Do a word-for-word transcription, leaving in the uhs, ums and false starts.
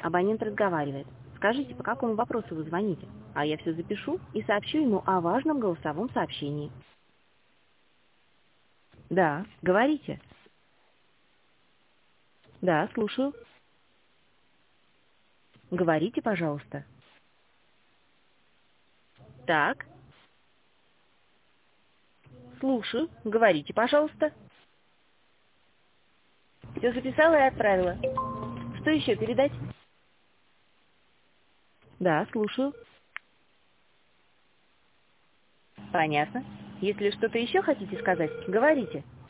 Абонент разговаривает. Скажите, по какому вопросу вы звоните? А я все запишу и сообщу ему о важном голосовом сообщении. Да, говорите. Да, слушаю. Говорите, пожалуйста. Так. Слушаю. Говорите, пожалуйста. Все записала и отправила. Что еще передать? Да, слушаю. Понятно. Если что-то еще хотите сказать, говорите.